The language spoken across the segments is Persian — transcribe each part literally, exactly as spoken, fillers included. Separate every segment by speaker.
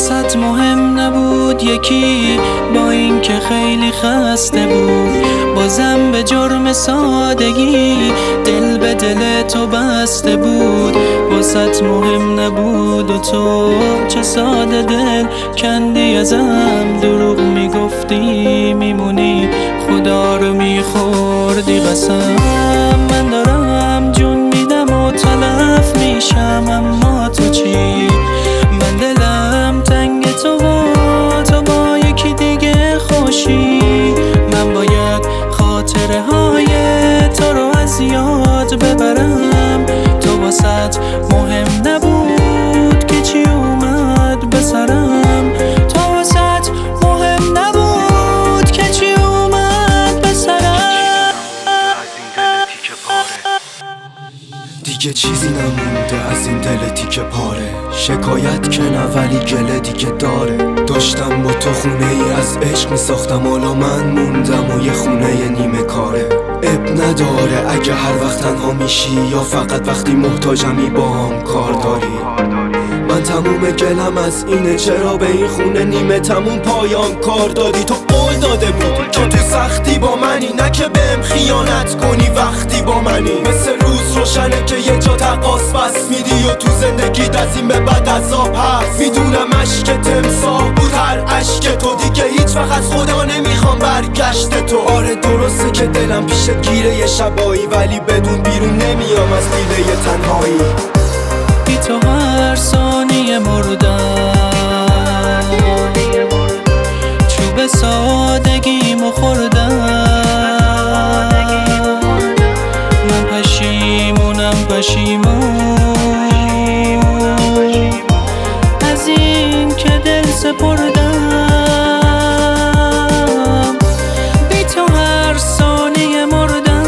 Speaker 1: واسط مهم نبود یکی، با این که خیلی خسته بود، بازم به جرم سادگی دل به دل تو بسته بود. واسط مهم نبود و تو چه ساده دل کندی ازم، دروغ میگفتی میمونی، خدا رو میخوردی قسم. من دارم جون میدم و تلف میشم، اما تو چی؟ من دلم تنگ تو و تو با یکی دیگه خوشی. من باید خاطره های تو رو از یاد ببرم، تو واسط مهم نبود که چی اومد به سرم، تو واسط مهم نبود که چی اومد به سرم.
Speaker 2: دیگه چیزی نمونده از این دل تیکه پاره، شکایت که نه ولی گله دیگه داره. داشتم با تو خونه ای از عشق میساختم، حالا من موندم و یه خونه نیمه کاره. اب نداره اگه هر وقت تنها میشی یا فقط وقتی محتاجمی با هم کار داری. من تموم گلم از اینه چرا به این خونه نیمه تموم پایان کار دادی. تو قول داده بودی که تو سختی با منی، نه که بهم خیانت کنی وقتی با منی. مثل روز روشنه که یه جا تقاس بس میدی و تو زندگیت از این به بعد عذاب هست. میدونم عشق تمساح بود هر عشق تو، دیگه هیچ وقت از خدا نمیخوام برگشت تو. آره درسته که دلم پیشت گیره یه شبایی، ولی بدون بیرون نمیام از دیده تنهایی.
Speaker 1: بی تو هر ثانیه مردم، چوب سادگیمو خوردم. من پشیمونم پشیمون از این که دل سپردم. بی تو هر ثانیه مردم،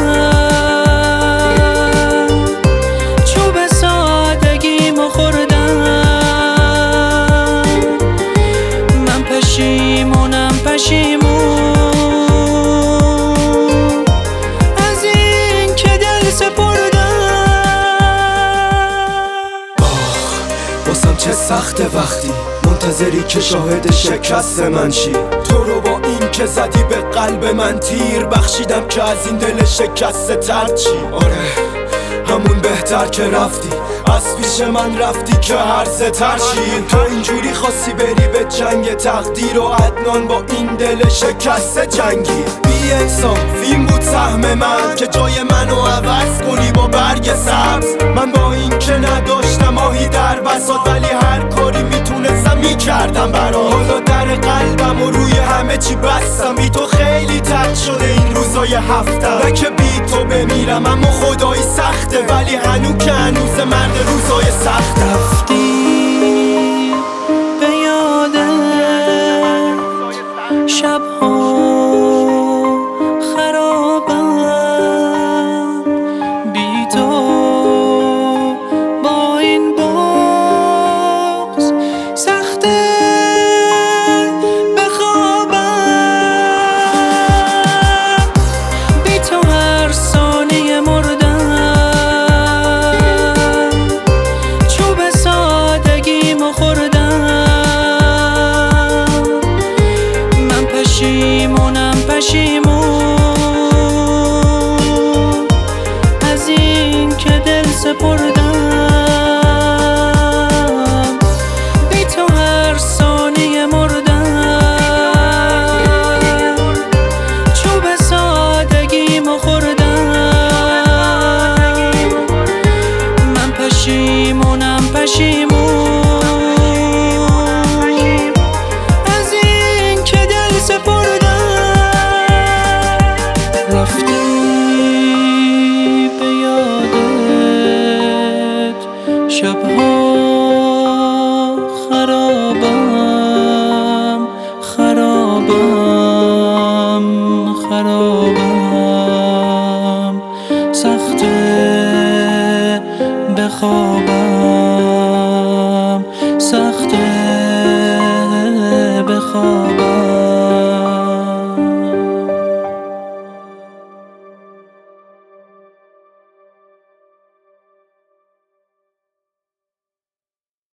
Speaker 1: چوب سادگیمو خوردم. من پشیمونم پشیمون از این که دل سپردم.
Speaker 2: واسم چه سخته وقتی منتظری که شاهد شکست من شی. تو رو با این که زدی به قلب من تیر، بخشیدم که از این دل شکسته تر چی. آره همون بهتر که رفتی، از پیش من رفتی که هرزه تر شی. تو اینجوری خواستی بری به جنگ تقدیر و عدنان با این دل شکسته جنگی. بی انصافیم بود سهم من که جای منو عوض کنی با برگ سبز. من با این که نداشتم آهی در بساط، ولی هر کاری میتونستم میکردم برات. حالا در قلبم و روی همه چی بستم، بی تو خیلی تلخ شده این روزای هفتم. نه که بی تو بمیرم اما خدایی سخته، ولی هنو که هنوز مرد روزای سخت.
Speaker 1: رفتی به یاد شبها خرابم، بی تو با این بغض سخته بخوابم. بی تو هر ثانیه مردم، چوب سادگیمو خوردم. من پشیمونم پشیمون از این که دل سپردم. بی تو هر ثانیه مردم، چوب سادگیمو خوردم. من پشیمونم پشیمون از این که دل سپردم. رفتی به یادت شبها خرابم خرابم خرابم.